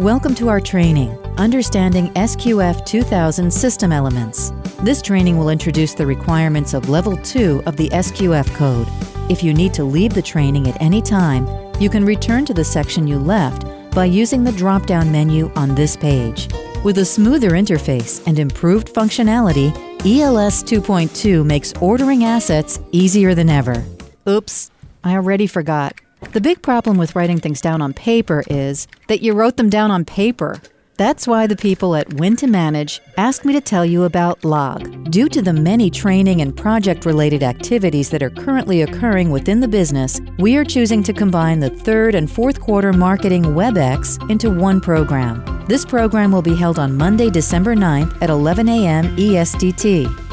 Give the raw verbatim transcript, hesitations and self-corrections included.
Welcome to our training, Understanding S Q F two thousand System Elements. This training will introduce the requirements of Level two of the S Q F code. If you need to leave the training at any time, you can return to the section you left by using the drop-down menu on this page. With a smoother interface and improved functionality, E L S two point two makes ordering assets easier than ever. Oops, I already forgot. The big problem with writing things down on paper is that you wrote them down on paper. That's why the people at Win to Manage asked me to tell you about Log. Due to the many training and project-related activities that are currently occurring within the business, we are choosing to combine the third and fourth quarter marketing WebEx into one program. This program will be held on Monday, December ninth at eleven a m E S T T.